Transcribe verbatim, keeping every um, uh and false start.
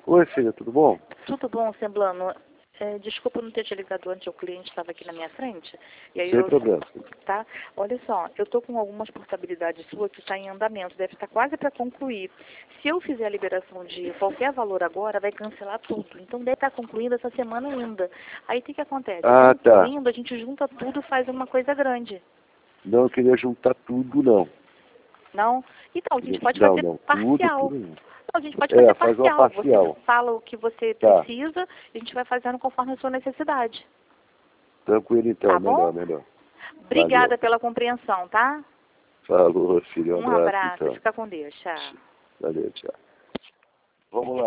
Oi, filha, tudo bom? Tudo bom, Semblano? É, desculpa não ter te ligado antes, o cliente estava aqui na minha frente. E aí Sem eu, problema. tá? Olha só, eu estou com algumas portabilidades suas que está em andamento, deve estar quase para concluir. Se eu fizer a liberação de qualquer valor agora, vai cancelar tudo. Então deve estar concluindo essa semana ainda. Aí o que, que acontece? Ah, tá. Concluindo, a gente junta tudo e faz uma coisa grande. Não, eu queria juntar tudo, não. Não? Então, a gente pode Não, fazer não, parcial. tudo, tudo não. Não, a gente pode É, fazer faz uma parcial. parcial. Você fala o que você Tá. precisa, a gente vai fazendo conforme a sua necessidade. Tranquilo então, Tá melhor, bom? melhor. Obrigada Valeu. pela compreensão, tá? Falou, filho, um Um abraço abraço, então. fica com Deus. Tchau. Valeu, tchau. Vamos lá.